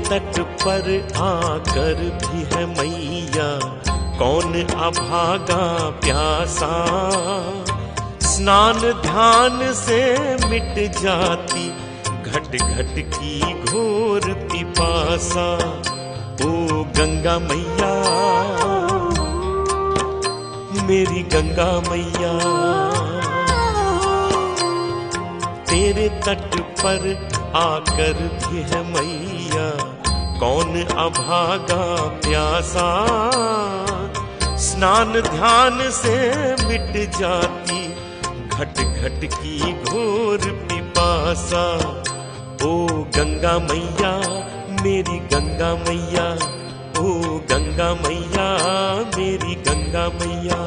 तट पर आकर भी है मैया कौन अभागा प्यासा। स्नान ध्यान से मिट जाती घट घट की घोर पिपासा। ओ गंगा मैया मेरी गंगा मैया, तेरे तट पर आकर भी है मैया कौन अभागा प्यासा। स्नान ध्यान से मिट जाती घट घट की घोर पिपासा। ओ गंगा मैया मेरी गंगा मैया, ओ गंगा मैया मेरी गंगा मैया।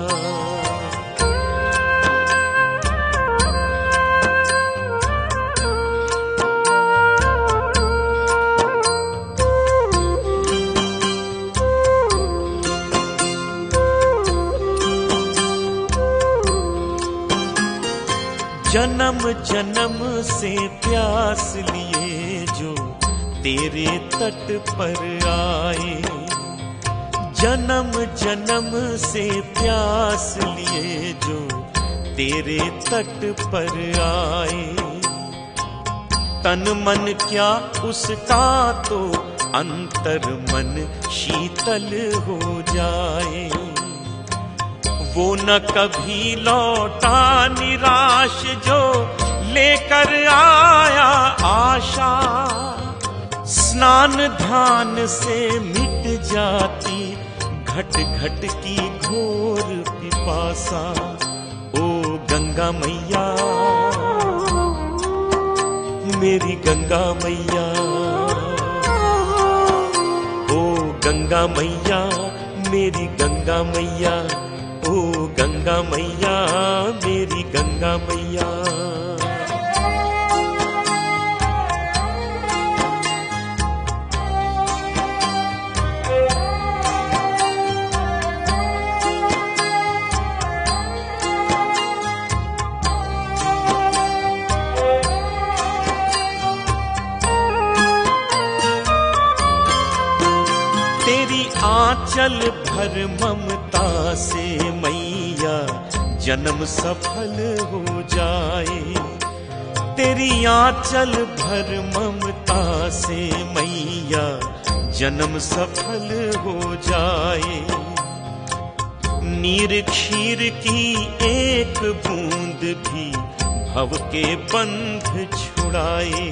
जन्म जन्म से प्यास लिए जो तेरे तट पर आए। जन्म जन्म से प्यास लिए जो तेरे तट पर आए। तन मन क्या उसका तो अंतर मन शीतल हो जाए। वो न कभी लौटा निराश जो लेकर आया आशा। स्नान ध्यान से मिट जाती घट घट की घोर पिपासा। ओ गंगा मैया मेरी गंगा मैया, ओ गंगा मैया मेरी गंगा मैया, ओ गंगा मैया मेरी गंगा मैया। तेरी आंचल भर ममता से मैया जन्म सफल हो जाए। तेरी आंचल भर ममता से मैया जन्म सफल हो जाए। नीर क्षीर की एक बूंद भी भव के बंध छुड़ाए।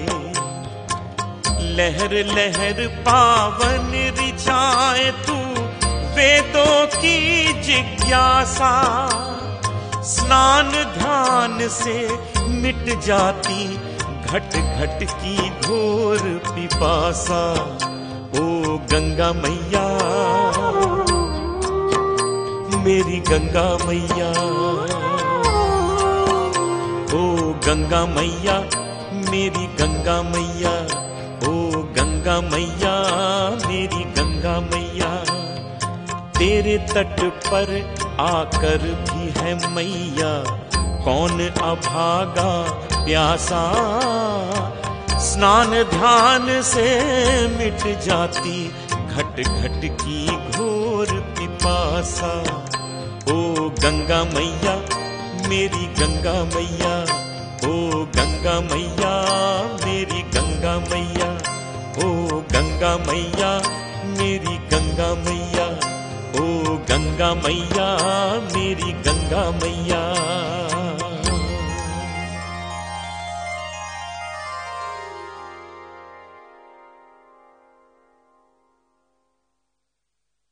लहर लहर पावन रिझाए तू वेदों की जिज्ञासा। स्नान ध्यान से मिट जाती घट घट की घोर पिपासा। ओ गंगा मैया मेरी गंगा मैया, ओ गंगा मैया मेरी गंगा मैया, ओ गंगा मैया मेरी गंगा मैया। तेरे तट पर आकर भी है मैया कौन अभागा प्यासा। स्नान ध्यान से मिट जाती घट घट की घोर पिपासा। ओ गंगा मैया मेरी गंगा मैया, ओ गंगा मैया मेरी गंगा मैया, ओ गंगा मैया मेरी गंगा मैया, ओ गंगा मैया मेरी गंगा मैया।